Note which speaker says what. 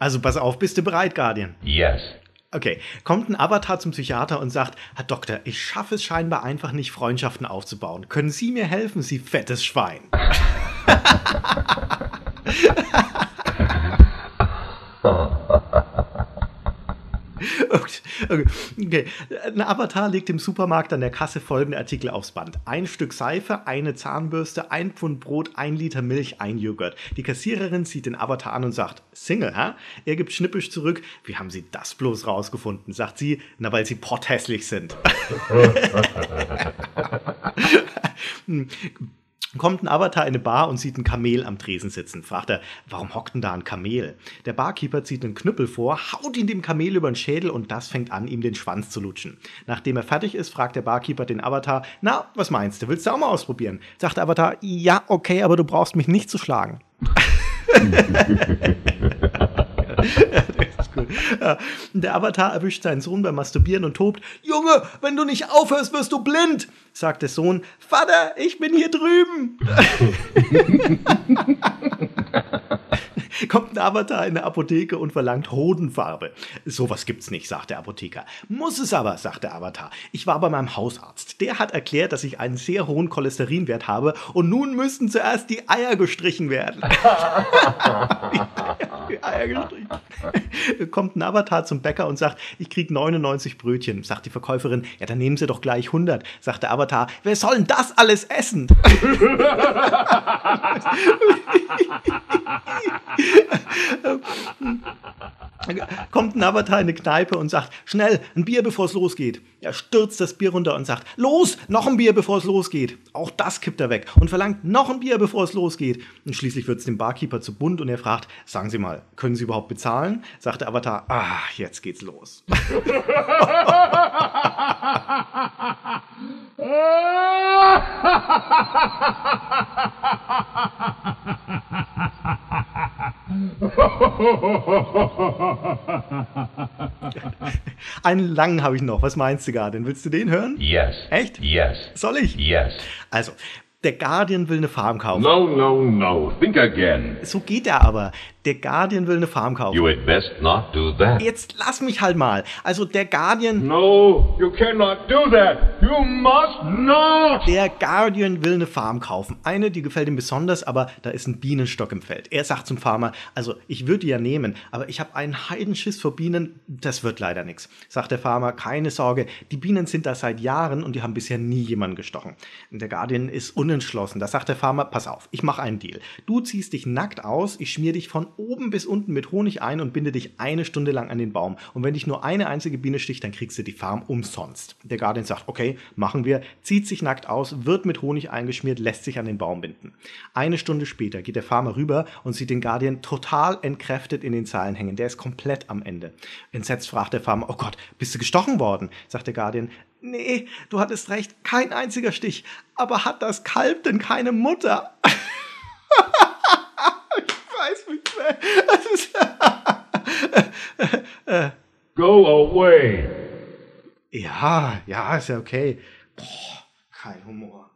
Speaker 1: Also pass auf, bist du bereit, Guardian?
Speaker 2: Yes.
Speaker 1: Okay, kommt ein Avatar zum Psychiater und sagt, Herr Doktor, ich schaffe es scheinbar einfach nicht, Freundschaften aufzubauen. Können Sie mir helfen, Sie fettes Schwein? Okay. Ein Avatar legt im Supermarkt an der Kasse folgende Artikel aufs Band. 1 Stück Seife, eine Zahnbürste, 1 Pfund Brot, 1 Liter Milch, 1 Joghurt. Die Kassiererin sieht den Avatar an und sagt, Single, hä? Er gibt schnippisch zurück, wie haben Sie das bloß rausgefunden? Sagt sie, na, weil Sie potthässlich sind. Kommt ein Avatar in eine Bar und sieht ein Kamel am Tresen sitzen. Fragt er, warum hockt denn da ein Kamel? Der Barkeeper zieht einen Knüppel vor, haut ihn dem Kamel über den Schädel und das fängt an, ihm den Schwanz zu lutschen. Nachdem er fertig ist, fragt der Barkeeper den Avatar, na, was meinst du, willst du auch mal ausprobieren? Sagt der Avatar, ja, okay, aber du brauchst mich nicht zu schlagen. Das ist gut. Der Avatar erwischt seinen Sohn beim Masturbieren und tobt, Junge, wenn du nicht aufhörst, wirst du blind. Sagt der Sohn, Vater, ich bin hier drüben. Kommt ein Avatar in eine Apotheke und verlangt Hodenfarbe. Sowas gibt's nicht, sagt der Apotheker. Muss es aber, sagt der Avatar. Ich war bei meinem Hausarzt. Der hat erklärt, dass ich einen sehr hohen Cholesterinwert habe und nun müssten zuerst die Eier gestrichen werden. Die Eier gestrichen. Kommt ein Avatar zum Bäcker und sagt, ich krieg 99 Brötchen. Sagt die Verkäuferin, ja, dann nehmen Sie doch gleich 100. Sagt der Avatar, wer soll denn das alles essen? Kommt ein Avatar in eine Kneipe und sagt, schnell, ein Bier, bevor es losgeht. Er stürzt das Bier runter und sagt, los, noch ein Bier, bevor es losgeht. Auch das kippt er weg und verlangt noch ein Bier, bevor es losgeht. Und schließlich wird es dem Barkeeper zu bunt und er fragt, sagen Sie mal, können Sie überhaupt bezahlen? Sagt der Avatar, jetzt geht's los. Einen langen habe ich noch. Was meinst du, Guardian? Willst du den hören?
Speaker 2: Yes.
Speaker 1: Echt?
Speaker 2: Yes.
Speaker 1: Soll ich?
Speaker 2: Yes.
Speaker 1: Also, der Guardian will eine Farm kaufen.
Speaker 2: No, no, no. Think again.
Speaker 1: So geht er aber. Der Guardian will eine Farm kaufen.
Speaker 2: You had best not do that.
Speaker 1: Jetzt lass mich halt mal. Also der Guardian...
Speaker 2: No, you cannot do that. You must not.
Speaker 1: Der Guardian will eine Farm kaufen. Eine, die gefällt ihm besonders, aber da ist ein Bienenstock im Feld. Er sagt zum Farmer, also ich würde die ja nehmen, aber ich habe einen Heidenschiss vor Bienen, das wird leider nichts. Sagt der Farmer, keine Sorge, die Bienen sind da seit Jahren und die haben bisher nie jemanden gestochen. Der Guardian ist unentschlossen. Da sagt der Farmer, pass auf, ich mache einen Deal. Du ziehst dich nackt aus, ich schmier dich von oben bis unten mit Honig ein und binde dich 1 Stunde lang an den Baum. Und wenn dich nur eine einzige Biene sticht, dann kriegst du die Farm umsonst. Der Guardian sagt, okay, machen wir, zieht sich nackt aus, wird mit Honig eingeschmiert, lässt sich an den Baum binden. 1 Stunde später geht der Farmer rüber und sieht den Guardian total entkräftet in den Seilen hängen. Der ist komplett am Ende. Entsetzt fragt der Farmer, oh Gott, bist du gestochen worden? Sagt der Guardian, nee, du hattest recht, kein einziger Stich. Aber hat das Kalb denn keine Mutter? Ich weiß nicht mehr.
Speaker 2: Go away.
Speaker 1: Ja, ist ja okay. Boah, kein Humor.